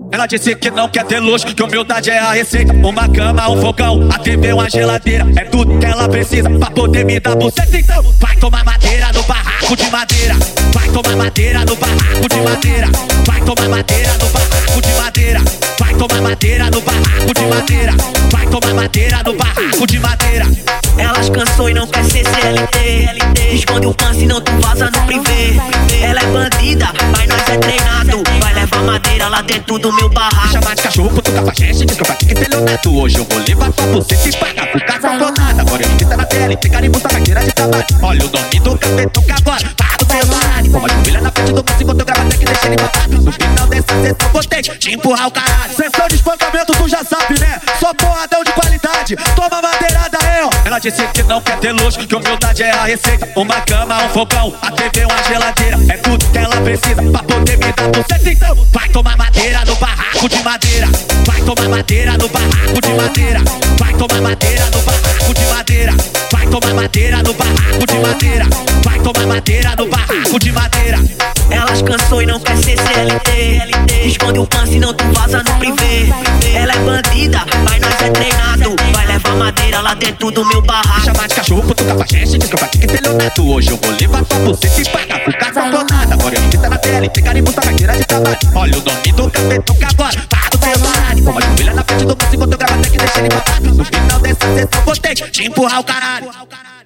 Ela disse que não quer ter luxo, que humildade é a receita. Uma cama, um fogão, a TV, uma geladeira. É tudo que ela precisa pra poder me dar buceta. Então vai tomar madeira no barraco de madeira. Vai tomar madeira no barraco de madeira. Vai tomar madeira no barraco de madeira. Vai tomar madeira no barraco de madeira. Vai tomar madeira no barraco de madeira. Elas cansou e não quer ser CLT. Esconde o pan, senão tu vaza no privê. Ela é bandida, mas nós é treinado. Vai levar madeira lá dentro do meu barraco. Chamar de cachorro, cutucar pra gente, diz que eu pratico estelionato. Hoje eu vou levar pra você se pagar por casa safonada. Agora ele grita na tela e tem carimbo, tá carteira de trabalho. Olha o nome do capetão que agora tá do seu lado. Com a joelha na frente do moço enquanto eu gravo até que deixa ele babado. No final dessa sessão vou ter te empurrar o caralho. Sessão de espancamento tu já sabe, né? Só porradão de qualidade, toma madeirada aí, ó. Ela disse que não quer ter luxo, que humildade é a receita. Uma cama, um fogão, a TV, uma geladeira. É tudo que ela precisa pra poder me dar buceta. Então vai tomar madeira no barraco de madeira. Vai tomar madeira no barraco de madeira. Vai tomar madeira no barraco de madeira. Vai tomar madeira no barraco de madeira. Vai tomar madeira no barraco de madeira. Elas cansou e não quer ser CLT. Esconde o pan, senão tu vaza no privê. Ela é bandida, mas nós é treinado. Vai levar madeira lá dentro do meu barraco. Chamar de cachorro, cutucar pra gente, diz que eu pratico estelionato. Hoje eu vou levar pra você se pagar por casa safonada. Agora ele grita na tela e tem carimbo, tá carteira de trabalho. Olha o nome do capetão que agora tá do seu lado. Com a joelha na frente do moço enquanto eu gravo até que deixa ele babado. No final dessa sessão vou ter te empurrar o caralho.